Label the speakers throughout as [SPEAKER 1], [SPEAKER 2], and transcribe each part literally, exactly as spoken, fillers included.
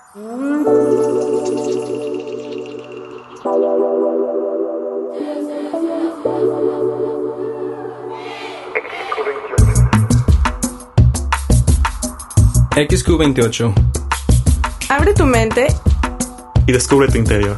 [SPEAKER 1] X Q veintiocho.
[SPEAKER 2] Abre tu mente
[SPEAKER 1] y descubre tu interior.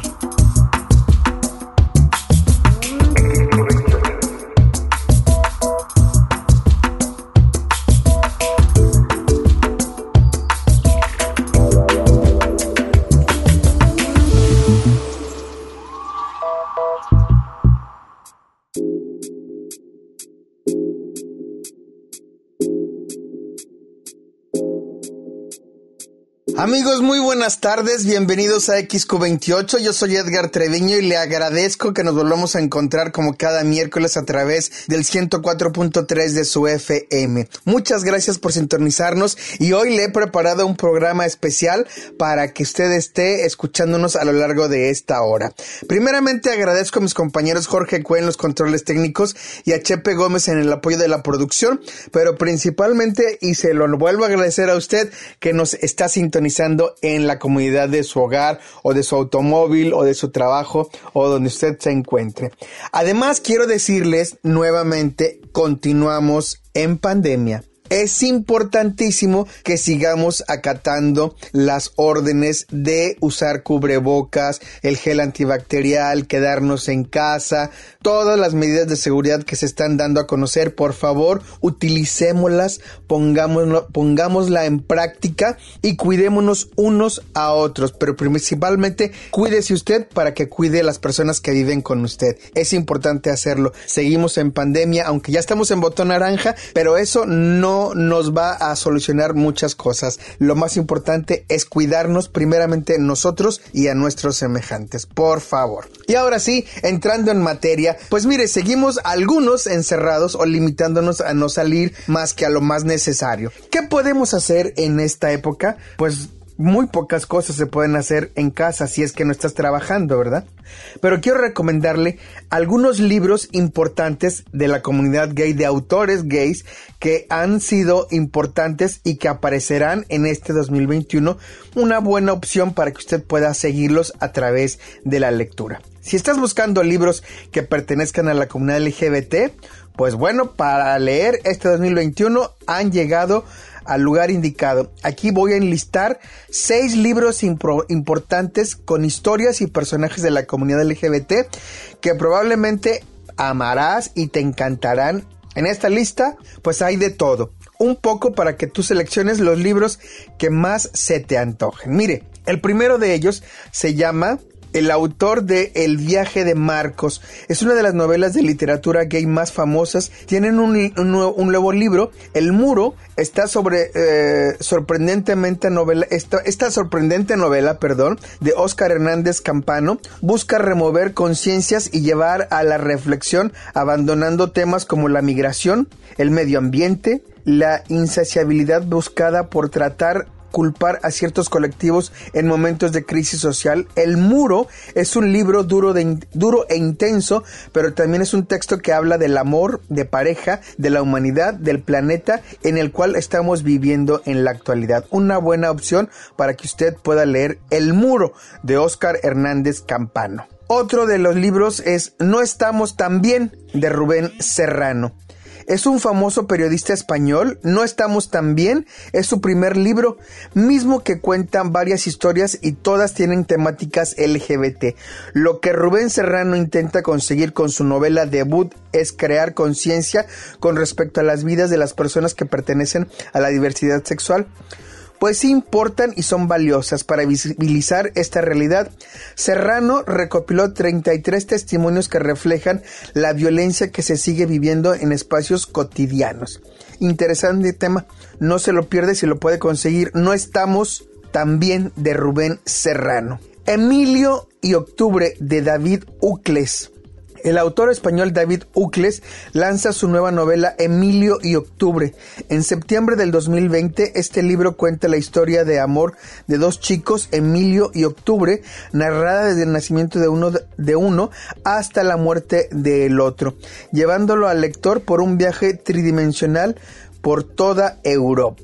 [SPEAKER 3] Amigos, muy buenas tardes, bienvenidos a X Q veintiocho, yo soy Edgar Treviño y le agradezco que nos volvamos a encontrar como cada miércoles a través del ciento cuatro punto tres de su F M. Muchas gracias por sintonizarnos y hoy le he preparado un programa especial para que usted esté escuchándonos a lo largo de esta hora. Primeramente agradezco a mis compañeros Jorge Cue en los controles técnicos y a Chepe Gómez en el apoyo de la producción, pero principalmente, y se lo vuelvo a agradecer a usted que nos está sintonizando en la comunidad de su hogar o de su automóvil o de su trabajo o donde usted se encuentre. Además, quiero decirles nuevamente, continuamos en pandemia. Es importantísimo que sigamos acatando las órdenes de usar cubrebocas, el gel antibacterial, quedarnos en casa, todas las medidas de seguridad que se están dando a conocer. Por favor, utilicémoslas, pongámoslo, pongámosla en práctica y cuidémonos unos a otros, pero principalmente cuídese usted para que cuide a las personas que viven con usted. Es importante hacerlo. Seguimos en pandemia, aunque ya estamos en botón naranja, pero eso no nos va a solucionar muchas cosas. Lo más importante es cuidarnos primeramente nosotros y a nuestros semejantes, por favor. Y ahora sí, entrando en materia, pues mire, seguimos algunos encerrados o limitándonos a no salir más que a lo más necesario. ¿Qué podemos hacer en esta época? Pues muy pocas cosas se pueden hacer en casa si es que no estás trabajando, ¿verdad? Pero quiero recomendarle algunos libros importantes de la comunidad gay, de autores gays que han sido importantes y que aparecerán en este dos mil veintiuno. Una buena opción para que usted pueda seguirlos a través de la lectura. Si estás buscando libros que pertenezcan a la comunidad L G B T, pues bueno, para leer este dos mil veintiuno han llegado al lugar indicado. Aquí voy a enlistar seis libros impro- importantes con historias y personajes de la comunidad L G B T que probablemente amarás y te encantarán. En esta lista, pues hay de todo, un poco para que tú selecciones los libros que más se te antojen. Mire, el primero de ellos se llama El autor de El viaje de Marcos. Es una de las novelas de literatura gay más famosas. Tienen un, un, un nuevo libro, El muro. Está sobre eh, sorprendentemente novela, esta, esta sorprendente novela, perdón, de Óscar Hernández Campano busca remover conciencias y llevar a la reflexión, abandonando temas como la migración, el medio ambiente, la insaciabilidad buscada por tratar culpar a ciertos colectivos en momentos de crisis social. El muro es un libro duro, de, duro e intenso, pero también es un texto que habla del amor, de pareja, de la humanidad, del planeta en el cual estamos viviendo en la actualidad. Una buena opción para que usted pueda leer El muro de Óscar Hernández Campano. Otro de los libros es No estamos tan bien de Rubén Serrano. Es un famoso periodista español. No estamos tan bien es su primer libro, mismo que cuentan varias historias y todas tienen temáticas L G B T. Lo que Rubén Serrano intenta conseguir con su novela debut es crear conciencia con respecto a las vidas de las personas que pertenecen a la diversidad sexual, pues sí importan y son valiosas para visibilizar esta realidad. Serrano recopiló treinta y tres testimonios que reflejan la violencia que se sigue viviendo en espacios cotidianos. Interesante tema, no se lo pierde si lo puede conseguir. No estamos tan bien de Rubén Serrano. Emilio y Octubre de David Ucles. El autor español David Ucles lanza su nueva novela Emilio y Octubre. En septiembre del dos mil veinte, este libro cuenta la historia de amor de dos chicos, Emilio y Octubre, narrada desde el nacimiento de uno, de uno hasta la muerte del otro, llevándolo al lector por un viaje tridimensional por toda Europa.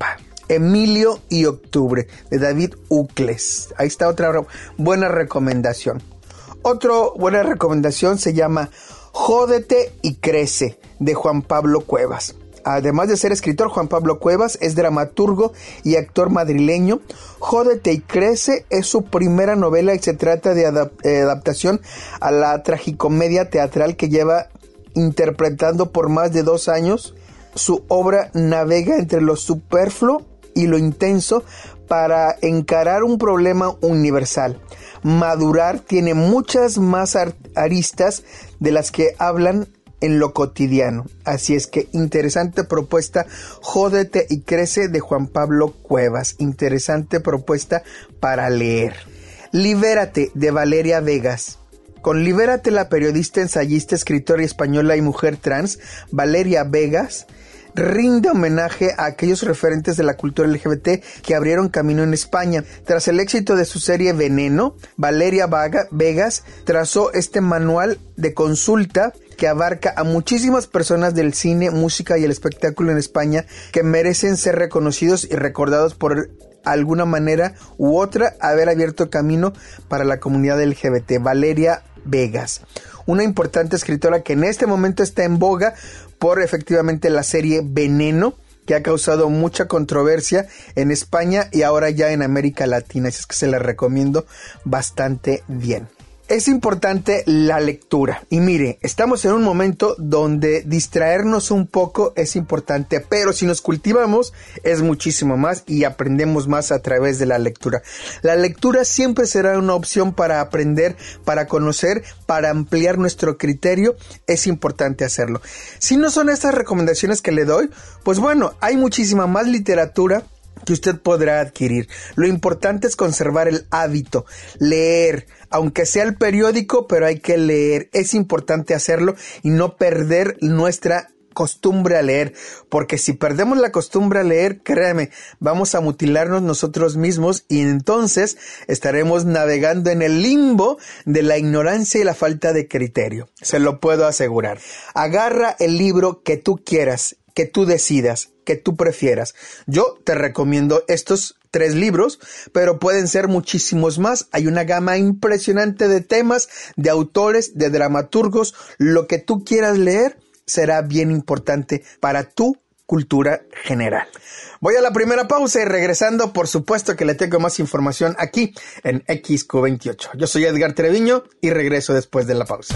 [SPEAKER 3] Emilio y Octubre, de David Ucles. Ahí está otra buena recomendación. Otra buena recomendación se llama Jódete y Crece, de Juan Pablo Cuevas. Además de ser escritor, Juan Pablo Cuevas es dramaturgo y actor madrileño. Jódete y Crece es su primera novela y se trata de adap- eh, adaptación a la tragicomedia teatral que lleva interpretando por más de dos años. Su obra navega entre lo superfluo y lo intenso para encarar un problema universal. Madurar tiene muchas más aristas de las que hablan en lo cotidiano. Así es que interesante propuesta, Jódete y Crece, de Juan Pablo Cuevas. Interesante propuesta para leer. Libérate, de Valeria Vegas. Con Libérate, la periodista, ensayista, escritora española y mujer trans, Valeria Vegas, rinde homenaje a aquellos referentes de la cultura L G B T que abrieron camino en España. Tras el éxito de su serie Veneno, Valeria Vaga, Vegas trazó este manual de consulta que abarca a muchísimas personas del cine, música y el espectáculo en España que merecen ser reconocidos y recordados por alguna manera u otra haber abierto camino para la comunidad L G B T. Valeria Vegas, una importante escritora que en este momento está en boga por efectivamente la serie Veneno, que ha causado mucha controversia en España y ahora ya en América Latina. Así es que se la recomiendo bastante bien. Es importante la lectura. Y mire, estamos en un momento donde distraernos un poco es importante, pero si nos cultivamos es muchísimo más y aprendemos más a través de la lectura. La lectura siempre será una opción para aprender, para conocer, para ampliar nuestro criterio. Es importante hacerlo. Si no son estas recomendaciones que le doy, pues bueno, hay muchísima más literatura que usted podrá adquirir. Lo importante es conservar el hábito, leer, aunque sea el periódico, pero hay que leer. Es importante hacerlo y no perder nuestra costumbre a leer, porque si perdemos la costumbre a leer, créame, vamos a mutilarnos nosotros mismos y entonces estaremos navegando en el limbo de la ignorancia y la falta de criterio. Se lo puedo asegurar. Agarra el libro que tú quieras, que tú decidas, que tú prefieras. Yo te recomiendo estos tres libros, pero pueden ser muchísimos más. Hay una gama impresionante de temas, de autores, de dramaturgos. Lo que tú quieras leer será bien importante para tu cultura general. Voy a la primera pausa y regresando, por supuesto que le tengo más información aquí en X Q veintiocho. Yo soy Edgar Treviño y regreso después de la pausa.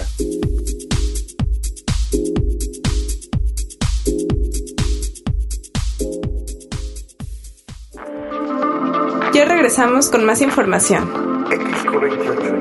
[SPEAKER 2] Ya regresamos con más información.
[SPEAKER 3] X Q veintiocho.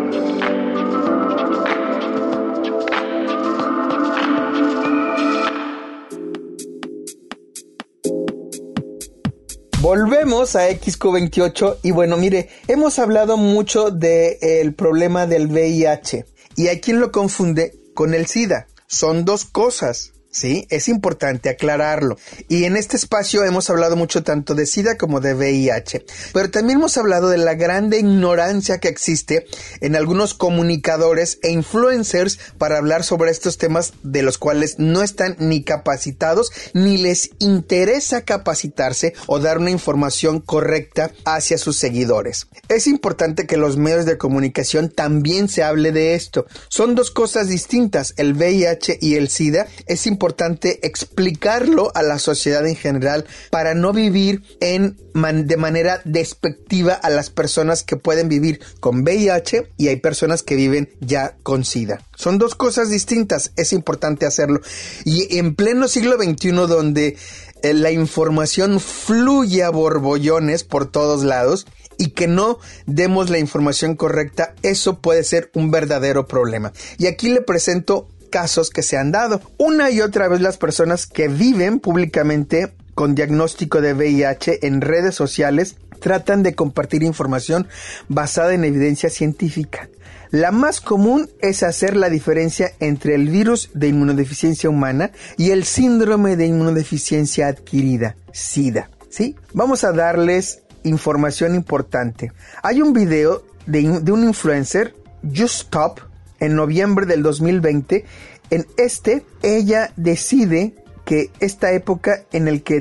[SPEAKER 3] Volvemos a X Q veintiocho y bueno, mire, hemos hablado mucho del problema del V I H y hay quien lo confunde con el SIDA. Son dos cosas. Sí, es importante aclararlo. Y en este espacio hemos hablado mucho tanto de SIDA como de V I H. Pero también hemos hablado de la grande ignorancia que existe en algunos comunicadores e influencers para hablar sobre estos temas de los cuales no están ni capacitados ni les interesa capacitarse o dar una información correcta hacia sus seguidores. Es importante que los medios de comunicación también se hable de esto. Son dos cosas distintas, el V I H y el SIDA. Es importante importante explicarlo a la sociedad en general para no vivir en man, de manera despectiva a las personas que pueden vivir con V I H y hay personas que viven ya con SIDA. Son dos cosas distintas, es importante hacerlo. Y en pleno siglo veintiuno, donde eh, la información fluye a borbollones por todos lados, y que no demos la información correcta, eso puede ser un verdadero problema. Y aquí le presento casos que se han dado. Una y otra vez las personas que viven públicamente con diagnóstico de V I H en redes sociales tratan de compartir información basada en evidencia científica. La más común es hacer la diferencia entre el virus de inmunodeficiencia humana y el síndrome de inmunodeficiencia adquirida, SIDA. ¿Sí? Vamos a darles información importante. Hay un video de, de un influencer, Just Stop, en noviembre del dos mil veinte. En este, ella decide que esta época en el que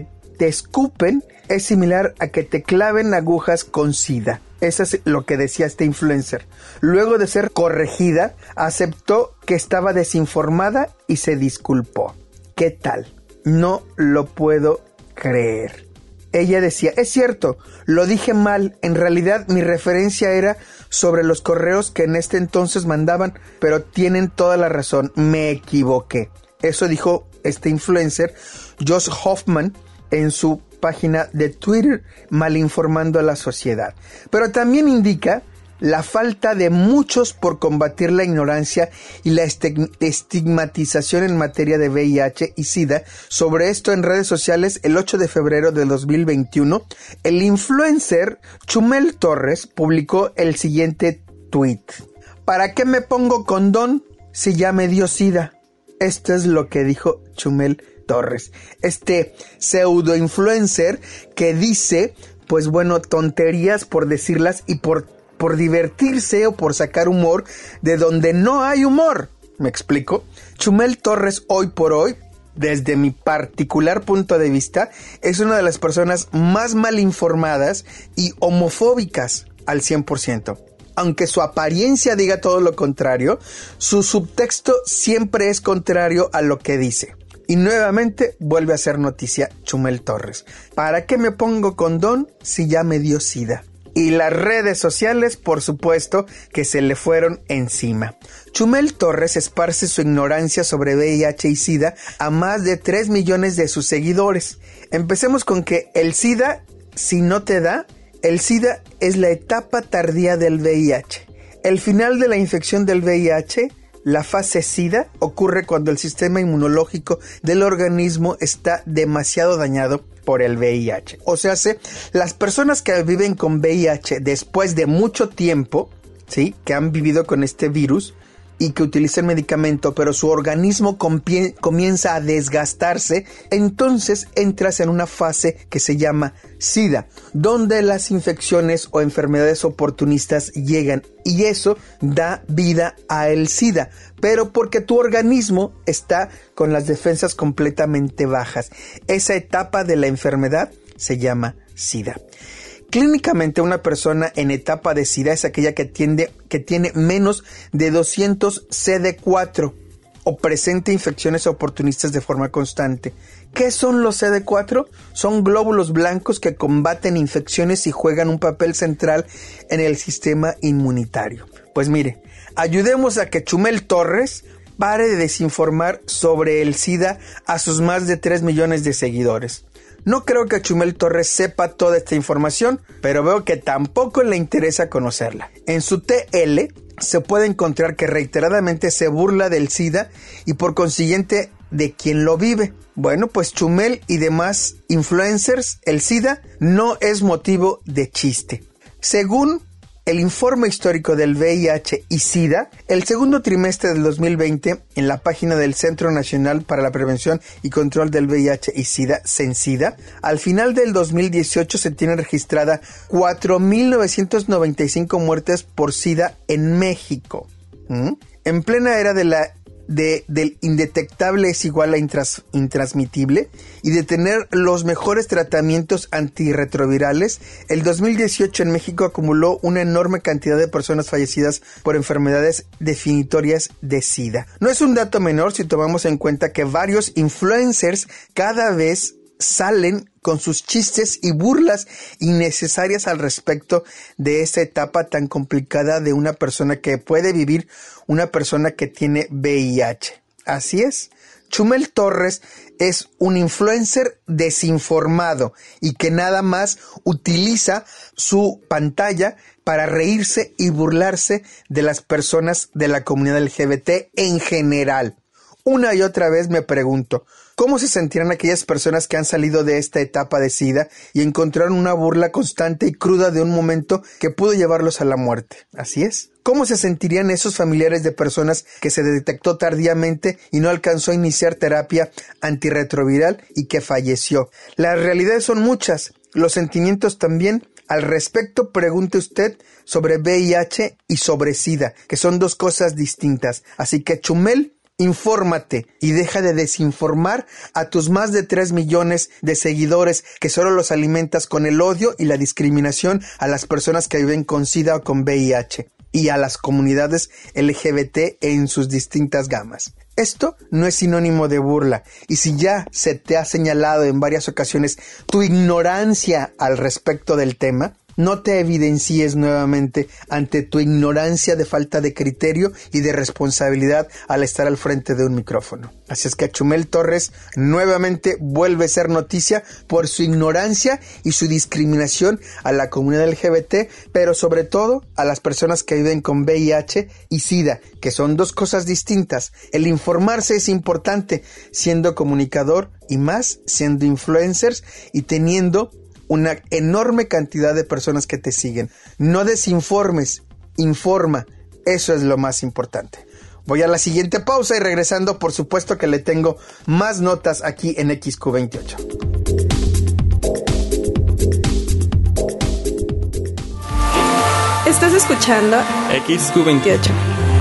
[SPEAKER 3] te escupen es similar a que te claven agujas con SIDA. Eso es lo que decía este influencer. Luego de ser corregida, aceptó que estaba desinformada y se disculpó. ¿Qué tal? No lo puedo creer. Ella decía, es cierto, lo dije mal, en realidad mi referencia era sobre los correos que en este entonces mandaban, pero tienen toda la razón, me equivoqué. Eso dijo este influencer, Josh Hoffman, en su página de Twitter, malinformando a la sociedad. Pero también indica la falta de muchos por combatir la ignorancia y la estigmatización en materia de V I H y SIDA. Sobre esto en redes sociales, el ocho de febrero de dos mil veintiuno, el influencer Chumel Torres publicó el siguiente tweet. ¿Para qué me pongo condón si ya me dio SIDA? Esto es lo que dijo Chumel Torres, este pseudo influencer que dice, pues bueno, tonterías por decirlas y por, por divertirse o por sacar humor de donde no hay humor. ¿Me explico? Chumel Torres, hoy por hoy, desde mi particular punto de vista, es una de las personas más mal informadas y homofóbicas al cien por ciento. Aunque su apariencia diga todo lo contrario, su subtexto siempre es contrario a lo que dice. Y nuevamente vuelve a ser noticia Chumel Torres. ¿Para qué me pongo condón si ya me dio SIDA? Y las redes sociales, por supuesto, que se le fueron encima. Chumel Torres esparce su ignorancia sobre V I H y SIDA a más de tres millones de sus seguidores. Empecemos con que el SIDA, si no te da, el SIDA es la etapa tardía del V I H. El final de la infección del V I H, la fase SIDA, ocurre cuando el sistema inmunológico del organismo está demasiado dañado por el V I H. O sea, las personas que viven con V I H después de mucho tiempo, ¿sí?, que han vivido con este virus y que utilizan medicamento, pero su organismo compie- comienza a desgastarse, entonces entras en una fase que se llama SIDA, donde las infecciones o enfermedades oportunistas llegan y eso da vida a el SIDA, pero porque tu organismo está con las defensas completamente bajas. Esa etapa de la enfermedad se llama SIDA. Clínicamente, una persona en etapa de SIDA es aquella que, tiende, que tiene menos de doscientos C D cuatro o presenta infecciones oportunistas de forma constante. ¿Qué son los C D cuatro? Son glóbulos blancos que combaten infecciones y juegan un papel central en el sistema inmunitario. Pues mire, ayudemos a que Chumel Torres pare de desinformar sobre el SIDA a sus más de tres millones de seguidores. No creo que Chumel Torres sepa toda esta información, pero veo que tampoco le interesa conocerla. En su T L se puede encontrar que reiteradamente se burla del SIDA y por consiguiente de quien lo vive. Bueno, pues Chumel y demás influencers, el SIDA no es motivo de chiste. Según el informe histórico del V I H y SIDA, el segundo trimestre del dos mil veinte, en la página del Centro Nacional para la Prevención y Control del V I H y SIDA, CENSIDA, al final del dos mil dieciocho se tiene registrada cuatro mil novecientas noventa y cinco muertes por SIDA en México. ¿Mm? En plena era de la De, del indetectable es igual a intras, intransmitible y de tener los mejores tratamientos antirretrovirales, el dos mil dieciocho en México acumuló una enorme cantidad de personas fallecidas por enfermedades definitorias de SIDA. No es un dato menor si tomamos en cuenta que varios influencers cada vez salen con sus chistes y burlas innecesarias al respecto de esta etapa tan complicada de una persona que puede vivir una persona que tiene V I H. Así es, Chumel Torres es un influencer desinformado y que nada más utiliza su pantalla para reírse y burlarse de las personas de la comunidad L G B T en general. Una y otra vez me pregunto, ¿cómo se sentirán aquellas personas que han salido de esta etapa de SIDA y encontraron una burla constante y cruda de un momento que pudo llevarlos a la muerte? Así es. ¿Cómo se sentirían esos familiares de personas que se detectó tardíamente y no alcanzó a iniciar terapia antirretroviral y que falleció? Las realidades son muchas, los sentimientos también. Al respecto, pregunte usted sobre V I H y sobre SIDA, que son dos cosas distintas. Así que Chumel, Infórmate y deja de desinformar a tus más de tres millones de seguidores que solo los alimentas con el odio y la discriminación a las personas que viven con SIDA o con V I H y a las comunidades L G B T en sus distintas gamas. Esto no es sinónimo de burla, y si ya se te ha señalado en varias ocasiones tu ignorancia al respecto del tema, no te evidencies nuevamente ante tu ignorancia de falta de criterio y de responsabilidad al estar al frente de un micrófono. Así es que Chumel Torres nuevamente vuelve a ser noticia por su ignorancia y su discriminación a la comunidad L G B T, pero sobre todo a las personas que viven con V I H y SIDA, que son dos cosas distintas. El informarse es importante siendo comunicador y más siendo influencers y teniendo una enorme cantidad de personas que te siguen. No desinformes, informa. Eso es lo más importante. Voy a la siguiente pausa y regresando, por supuesto que le tengo más notas aquí en X Q veintiocho.
[SPEAKER 2] Estás escuchando
[SPEAKER 1] X Q veintiocho.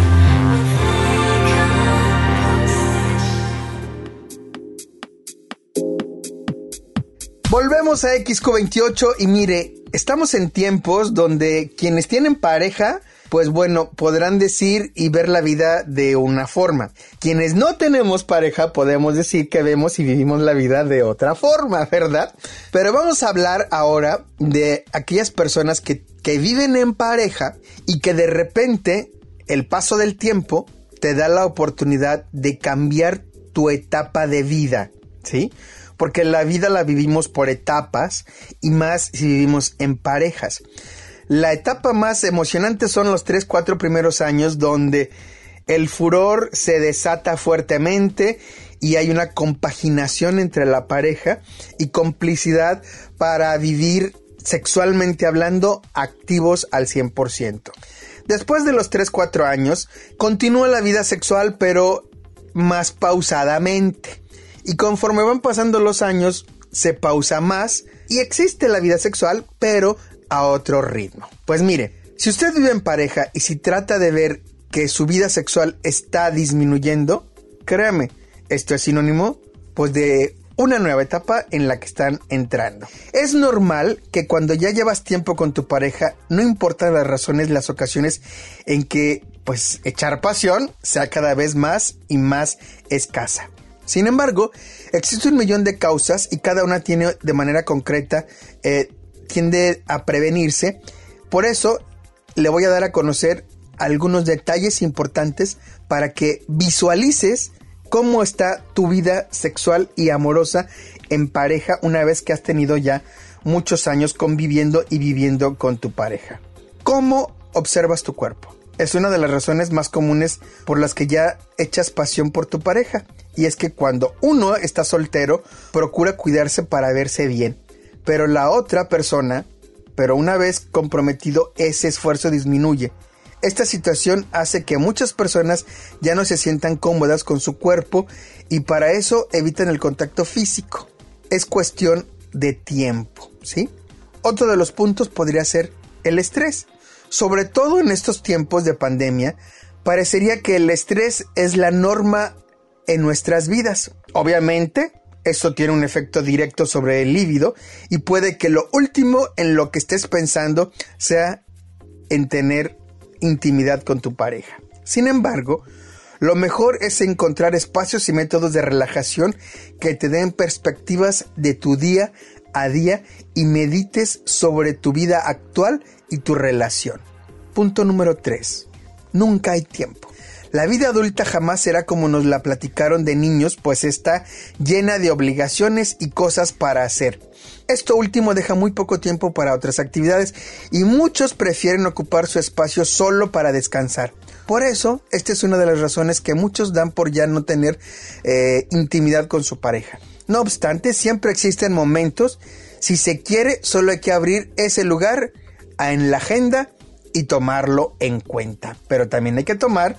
[SPEAKER 3] Volvemos a X Q veintiocho y mire, estamos en tiempos donde quienes tienen pareja, pues bueno, podrán decir y ver la vida de una forma. Quienes no tenemos pareja podemos decir que vemos y vivimos la vida de otra forma, ¿verdad? Pero vamos a hablar ahora de aquellas personas que, que viven en pareja y que de repente el paso del tiempo te da la oportunidad de cambiar tu etapa de vida, ¿sí? Porque la vida la vivimos por etapas y más si vivimos en parejas. La etapa más emocionante son los tres, cuatro primeros años donde el furor se desata fuertemente y hay una compaginación entre la pareja y complicidad para vivir sexualmente hablando activos al cien por ciento. Después de los tres, cuatro años continúa la vida sexual pero más pausadamente. Y conforme van pasando los años, se pausa más y existe la vida sexual, pero a otro ritmo. Pues mire, si usted vive en pareja y si trata de ver que su vida sexual está disminuyendo, créame, esto es sinónimo, pues, de una nueva etapa en la que están entrando. Es normal que cuando ya llevas tiempo con tu pareja, no importan las razones, las ocasiones en que, pues, echar pasión sea cada vez más y más escasa. Sin embargo, existe un millón de causas y cada una tiene de manera concreta, eh, tiende a prevenirse. Por eso le voy a dar a conocer algunos detalles importantes para que visualices cómo está tu vida sexual y amorosa en pareja una vez que has tenido ya muchos años conviviendo y viviendo con tu pareja. ¿Cómo observas tu cuerpo? Es una de las razones más comunes por las que ya echas pasión por tu pareja. Y es que cuando uno está soltero, procura cuidarse para verse bien. Pero la otra persona, pero una vez comprometido, ese esfuerzo disminuye. Esta situación hace que muchas personas ya no se sientan cómodas con su cuerpo y para eso evitan el contacto físico. Es cuestión de tiempo, ¿sí? Otro de los puntos podría ser el estrés. Sobre todo en estos tiempos de pandemia, parecería que el estrés es la norma en nuestras vidas. Obviamente, esto tiene un efecto directo sobre el líbido y puede que lo último en lo que estés pensando sea en tener intimidad con tu pareja. Sin embargo, lo mejor es encontrar espacios y métodos de relajación que te den perspectivas de tu día a día y medites sobre tu vida actual y tu relación. Punto número tres. Nunca hay tiempo. La vida adulta jamás será como nos la platicaron de niños, pues está llena de obligaciones y cosas para hacer. Esto último deja muy poco tiempo para otras actividades y muchos prefieren ocupar su espacio solo para descansar. Por eso, esta es una de las razones que muchos dan por ya no tener eh, intimidad con su pareja. No obstante, siempre existen momentos. Si se quiere, solo hay que abrir ese lugar en la agenda y tomarlo en cuenta. Pero también hay que tomar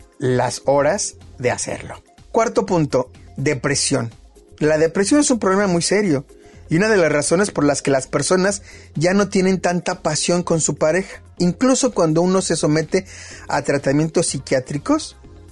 [SPEAKER 3] las horas de hacerlo. Cuarto punto, depresión. La depresión es un problema muy serio y una de las razones por las que las personas ya no tienen tanta pasión con su pareja. Incluso cuando uno se somete a tratamientos psiquiátricos,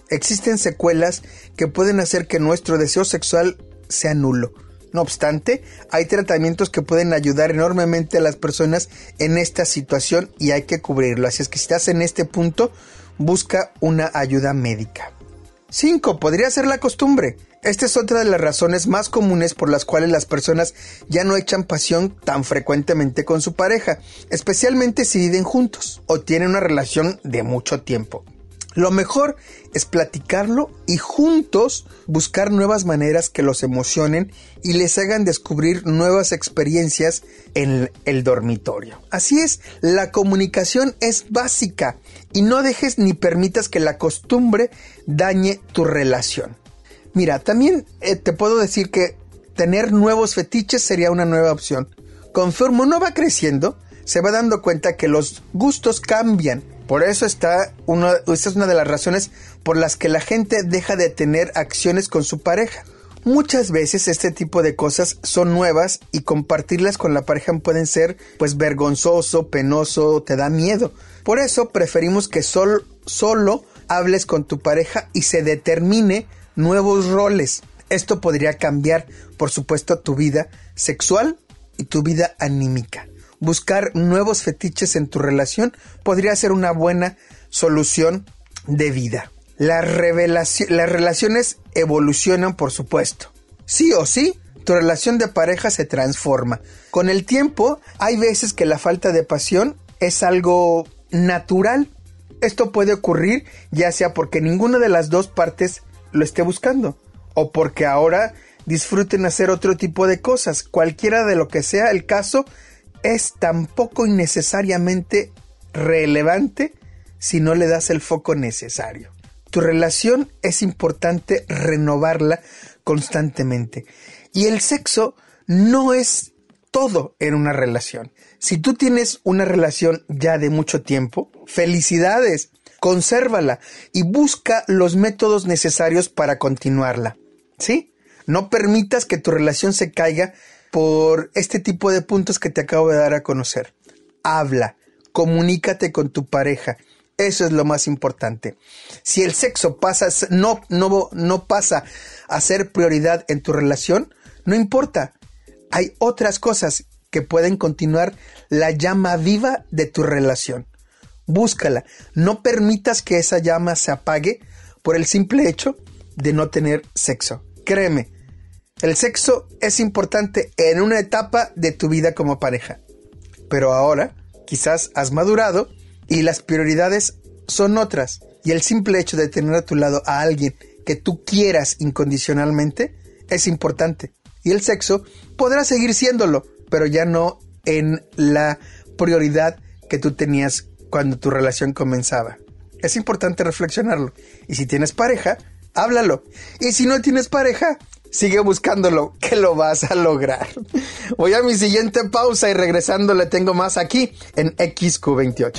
[SPEAKER 3] existen secuelas que pueden hacer que nuestro deseo sexual sea nulo. No obstante, hay tratamientos que pueden ayudar enormemente a las personas en esta situación y hay que cubrirlo. Así es que si estás en este punto, busca una ayuda médica. cinco. Podría ser la costumbre. Esta es otra de las razones más comunes por las cuales las personas ya no echan pasión tan frecuentemente con su pareja, especialmente si viven juntos o tienen una relación de mucho tiempo. Lo mejor es platicarlo y juntos buscar nuevas maneras que los emocionen y les hagan descubrir nuevas experiencias en el dormitorio. Así es, la comunicación es básica y no dejes ni permitas que la costumbre dañe tu relación. Mira, también eh, te puedo decir que tener nuevos fetiches sería una nueva opción. Conforme uno va creciendo, se va dando cuenta que los gustos cambian. Por eso está uno, esta es una de las razones por las que la gente deja de tener acciones con su pareja. Muchas veces este tipo de cosas son nuevas y compartirlas con la pareja pueden ser pues vergonzoso, penoso, te da miedo. Por eso preferimos que sol, solo hables con tu pareja y se determine nuevos roles. Esto podría cambiar, por supuesto, tu vida sexual y tu vida anímica. Buscar nuevos fetiches en tu relación podría ser una buena solución de vida. La revelación, las relaciones evolucionan, por supuesto. Sí o sí, tu relación de pareja se transforma. Con el tiempo, hay veces que la falta de pasión es algo natural. Esto puede ocurrir ya sea porque ninguna de las dos partes lo esté buscando o porque ahora disfruten hacer otro tipo de cosas. Cualquiera de lo que sea el caso, es tampoco innecesariamente relevante si no le das el foco necesario. Tu relación es importante renovarla constantemente. Y el sexo no es todo en una relación. Si tú tienes una relación ya de mucho tiempo, felicidades, consérvala y busca los métodos necesarios para continuarla. ¿Sí? No permitas que tu relación se caiga por este tipo de puntos que te acabo de dar a conocer. Habla, comunícate con tu pareja. Eso es lo más importante. Si el sexo pasa, no, no, no pasa a ser prioridad en tu relación, no importa. Hay otras cosas que pueden continuar la llama viva de tu relación. Búscala. No permitas que esa llama se apague por el simple hecho de no tener sexo. Créeme. El sexo es importante en una etapa de tu vida como pareja, pero ahora quizás has madurado y las prioridades son otras, y el simple hecho de tener a tu lado a alguien que tú quieras incondicionalmente es importante, y el sexo podrá seguir siéndolo, pero ya no en la prioridad que tú tenías cuando tu relación comenzaba. Es importante reflexionarlo, y si tienes pareja, háblalo, y si no tienes pareja, sigue buscándolo, que lo vas a lograr. Voy a mi siguiente pausa y regresando le tengo más aquí en X Q veintiocho.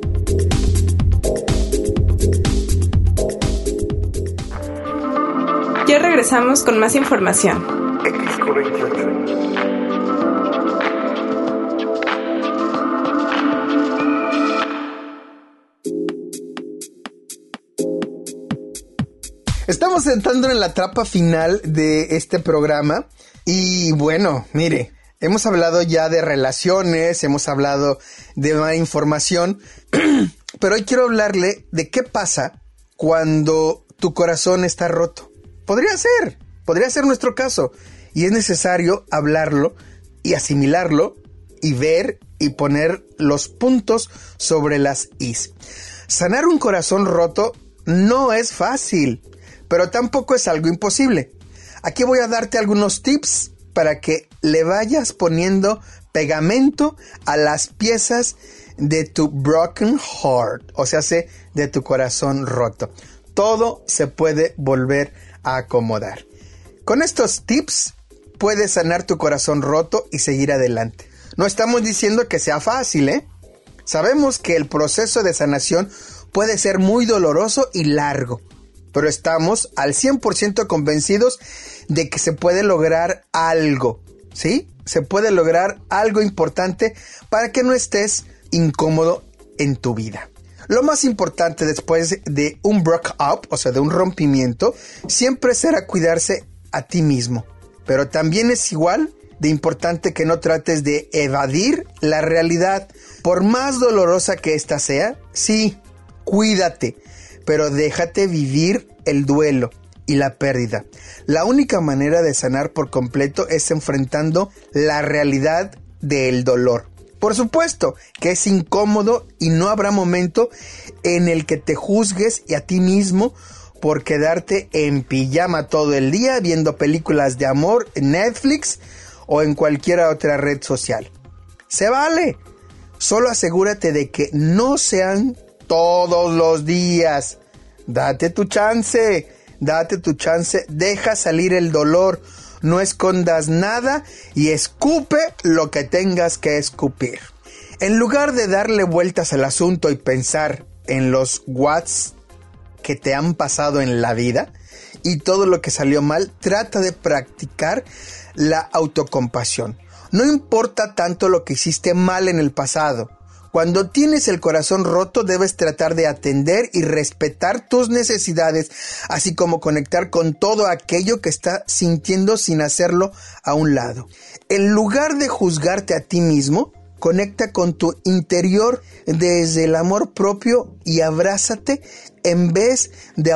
[SPEAKER 2] Ya regresamos con más información.
[SPEAKER 3] X Q veintiocho. Estamos entrando en la etapa final de este programa y bueno, mire, hemos hablado ya de relaciones, hemos hablado de más información, pero hoy quiero hablarle de qué pasa cuando tu corazón está roto. Podría ser, podría ser nuestro caso y es necesario hablarlo y asimilarlo y ver y poner los puntos sobre las is. Sanar un corazón roto no es fácil, pero tampoco es algo imposible. Aquí voy a darte algunos tips para que le vayas poniendo pegamento a las piezas de tu broken heart, o sea, de tu corazón roto. Todo se puede volver a acomodar. Con estos tips puedes sanar tu corazón roto y seguir adelante. No estamos diciendo que sea fácil, ¿eh? Sabemos que el proceso de sanación puede ser muy doloroso y largo, pero estamos al cien por ciento convencidos de que se puede lograr algo, ¿sí? Se puede lograr algo importante para que no estés incómodo en tu vida. Lo más importante después de un break up, o sea, de un rompimiento, siempre será cuidarse a ti mismo. Pero también es igual de importante que no trates de evadir la realidad. Por más dolorosa que ésta sea, sí, cuídate, pero déjate vivir el duelo y la pérdida. La única manera de sanar por completo es enfrentando la realidad del dolor. Por supuesto que es incómodo y no habrá momento en el que te juzgues y a ti mismo por quedarte en pijama todo el día viendo películas de amor en Netflix o en cualquier otra red social. Se vale. Solo asegúrate de que no sean todos los días. Date tu chance. Date tu chance. Deja salir el dolor. No escondas nada y escupe lo que tengas que escupir. En lugar de darle vueltas al asunto y pensar en los whats que te han pasado en la vida y todo lo que salió mal, trata de practicar la autocompasión. No importa tanto lo que hiciste mal en el pasado. Cuando tienes el corazón roto, debes tratar de atender y respetar tus necesidades, así como conectar con todo aquello que estás sintiendo sin hacerlo a un lado. En lugar de juzgarte a ti mismo, conecta con tu interior desde el amor propio y abrázate en vez de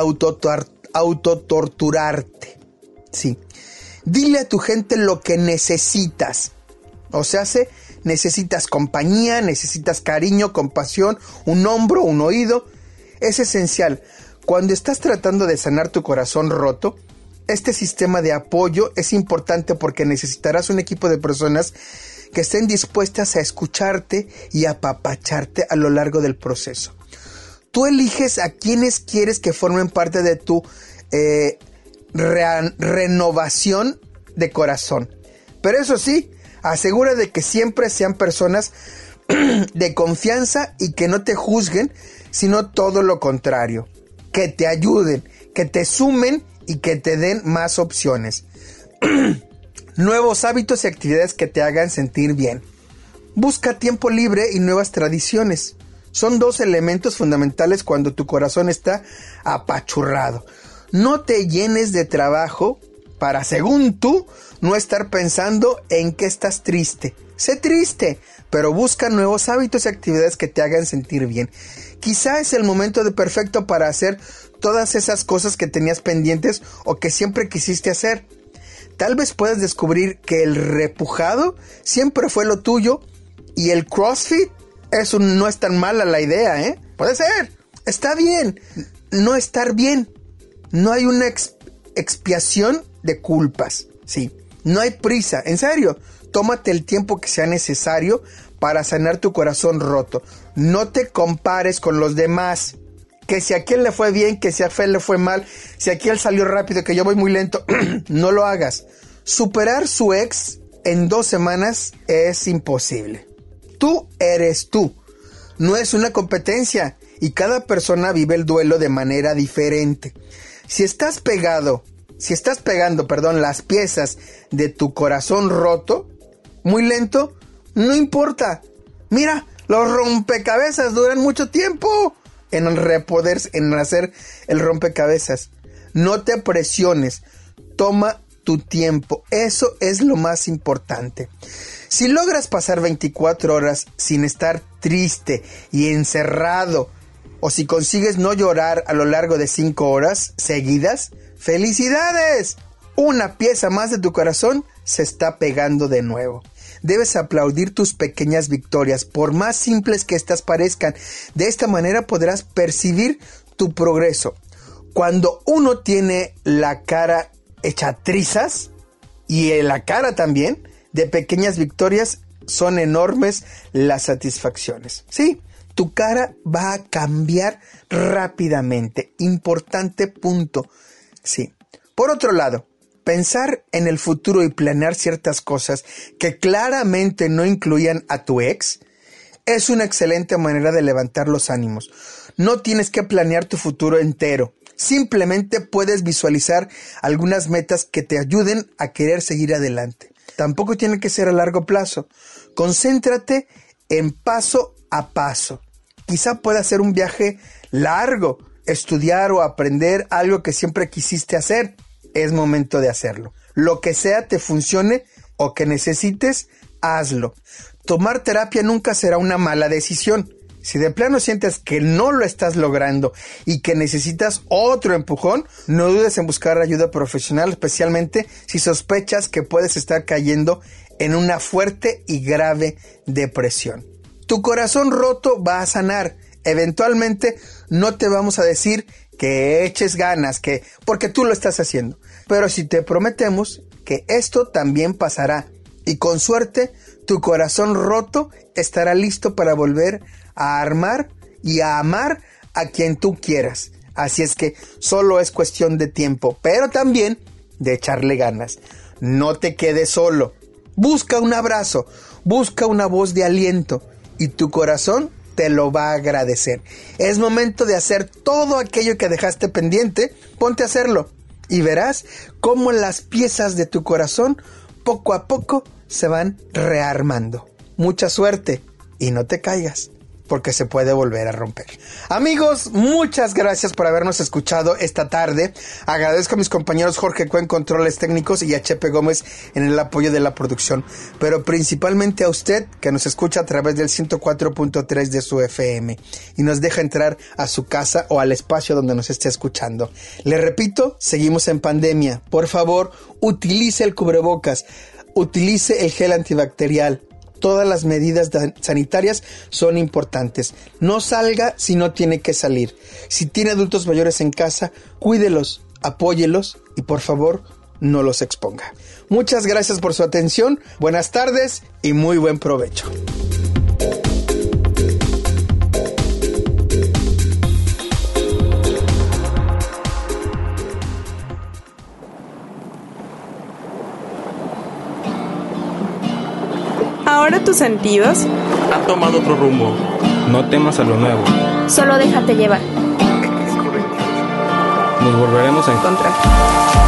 [SPEAKER 3] autotorturarte. Sí. Dile a tu gente lo que necesitas. O sea, se necesitas compañía, necesitas cariño, compasión, un hombro, un oído. Es esencial. Cuando estás tratando de sanar tu corazón roto, este sistema de apoyo es importante porque necesitarás un equipo de personas que estén dispuestas a escucharte y apapacharte a lo largo del proceso. Tú eliges a quienes quieres que formen parte de tu eh, re- renovación de corazón. Pero eso sí, asegura de que siempre sean personas de confianza y que no te juzguen, sino todo lo contrario. Que te ayuden, que te sumen y que te den más opciones. Nuevos hábitos y actividades que te hagan sentir bien. Busca tiempo libre y nuevas tradiciones. Son dos elementos fundamentales cuando tu corazón está apachurrado. No te llenes de trabajo para, según tú, no estar pensando en que estás triste. Sé triste, pero busca nuevos hábitos y actividades que te hagan sentir bien. Quizá es el momento de perfecto para hacer todas esas cosas que tenías pendientes o que siempre quisiste hacer. Tal vez puedas descubrir que el repujado siempre fue lo tuyo y el CrossFit es un, no es tan mala la idea, ¿eh? Puede ser. Está bien no estar bien. No hay una ex, expiación de culpas. Sí. No hay prisa. En serio. Tómate el tiempo que sea necesario para sanar tu corazón roto. No te compares con los demás. Que si a aquel le fue bien, que si a aquel le fue mal, si a aquel salió rápido, que yo voy muy lento. No lo hagas. Superar su ex en dos semanas es imposible. Tú eres tú. No es una competencia y cada persona vive el duelo de manera diferente. Si estás pegado, si estás pegando, perdón, las piezas de tu corazón roto, muy lento, no importa. Mira, los rompecabezas duran mucho tiempo en repoder, en hacer el rompecabezas. No te presiones, toma tu tiempo. Eso es lo más importante. Si logras pasar veinticuatro horas sin estar triste y encerrado, o si consigues no llorar a lo largo de cinco horas seguidas, ¡felicidades! Una pieza más de tu corazón se está pegando de nuevo. Debes aplaudir tus pequeñas victorias, por más simples que éstas parezcan. De esta manera podrás percibir tu progreso. Cuando uno tiene la cara hecha trizas, y en la cara también, de pequeñas victorias, son enormes las satisfacciones. Sí, tu cara va a cambiar rápidamente. Importante punto. Sí. Por otro lado, pensar en el futuro y planear ciertas cosas que claramente no incluían a tu ex es una excelente manera de levantar los ánimos. No tienes que planear tu futuro entero. Simplemente puedes visualizar algunas metas que te ayuden a querer seguir adelante. Tampoco tiene que ser a largo plazo. Concéntrate en paso a paso. Quizá pueda ser un viaje largo, estudiar o aprender algo que siempre quisiste hacer. Es momento de hacerlo. Lo que sea te funcione o que necesites, hazlo. Tomar terapia nunca será una mala decisión. Si de plano sientes que no lo estás logrando y que necesitas otro empujón, no dudes en buscar ayuda profesional, especialmente si sospechas que puedes estar cayendo en una fuerte y grave depresión. Tu corazón roto va a sanar. Eventualmente no te vamos a decir que eches ganas, que porque tú lo estás haciendo. Pero si te prometemos que esto también pasará y con suerte tu corazón roto estará listo para volver a armar y a amar a quien tú quieras. Así es que solo es cuestión de tiempo, pero también de echarle ganas. No te quedes solo. Busca un abrazo, busca una voz de aliento y tu corazón te lo va a agradecer. Es momento de hacer todo aquello que dejaste pendiente. Ponte a hacerlo y verás cómo las piezas de tu corazón poco a poco se van rearmando. Mucha suerte y no te caigas, porque se puede volver a romper. Amigos, muchas gracias por habernos escuchado esta tarde. Agradezco a mis compañeros Jorge Cuen, controles técnicos, y a Chepe Gómez en el apoyo de la producción, pero principalmente a usted que nos escucha a través del ciento cuatro punto tres de su F M y nos deja entrar a su casa o al espacio donde nos esté escuchando. Le repito, seguimos en pandemia. Por favor, utilice el cubrebocas, utilice el gel antibacterial. Todas las medidas sanitarias son importantes. No salga si no tiene que salir. Si tiene adultos mayores en casa, cuídelos, apóyelos y por favor no los exponga. Muchas gracias por su atención. Buenas tardes y muy buen provecho.
[SPEAKER 2] Ahora tus sentidos
[SPEAKER 1] Han tomado otro rumbo. No temas a lo nuevo.
[SPEAKER 4] Solo déjate llevar.
[SPEAKER 1] Nos volveremos a encontrar.